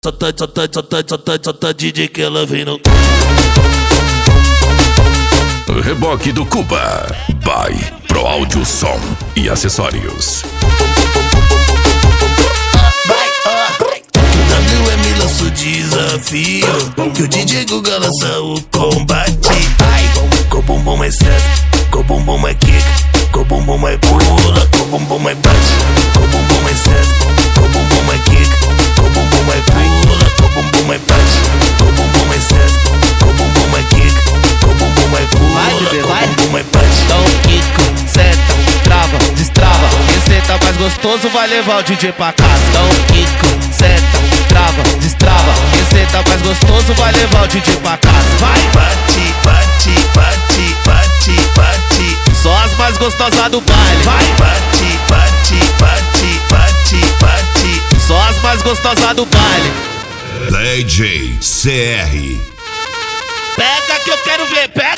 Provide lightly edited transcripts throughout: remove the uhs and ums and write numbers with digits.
Só tá DJ que ela vem no Reboque do Cuba by Pro Áudio Som e Acessórios. WM lança o desafio que o DJ Guga lança o combate. Ai, com o bumbum é certo, com o bumbum é kick, com o bumbum é pula, com o bumbum é bate, com o bumbum é certo, com o bumbum é kick, com o bumbum é pula, com o bumbum é bate, com o bumbum é certo, com o bumbum é kick, com o bumbum é pula, com o bumbum é bate. Dá um quico, senta, trava, destrava. Quem senta mais gostoso vai levar o DJ pra casa. Dá um quico, senta, trava, destrava. Quem senta mais gostoso vai levar o DJ pra casa. Vai! Bate, bate, bate, bate, bate. Só as mais gostosas do baile. Vai! Bate, bate, bate, bate, bate. Só as mais gostosas do baile. DJ CR. Pega que eu quero ver, pega!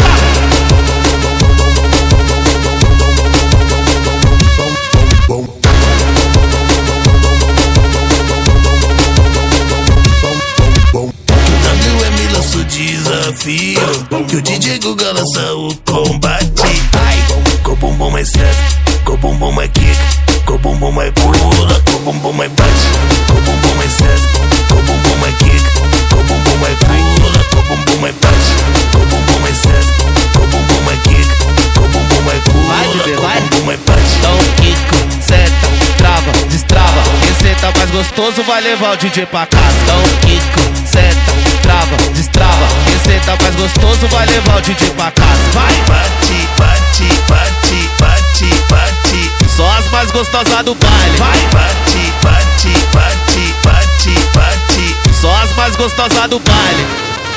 WM lança o desafio que o DJ Guga lança o combate. Ai, com o bumbum é certo, com o bumbum é kick, com o bumbum é pula, com o bumbum é bate, com o bumbum é certo, com o bumbum é kick, com o bumbum é pula, com o bumbum é bate, com o bumbum é certo, com o bumbum é kick, com o bumbum é pula, com o bumbum é bate. Dá um quico, senta, trava, destrava. Quem senta mais gostoso vai levar o DJ pra casa. Dá um quico, senta, trava, destrava. Quem senta mais gostoso vai levar o DJ pra casa. Vai! Bate, bate, bate, bate, bate. Só as mais gostosas do baile. Vai! Bate, bate, bate, bate, bate. Só as mais gostosas do baile.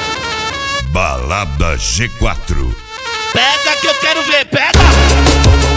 Balada G4. Pega que eu quero ver, pega!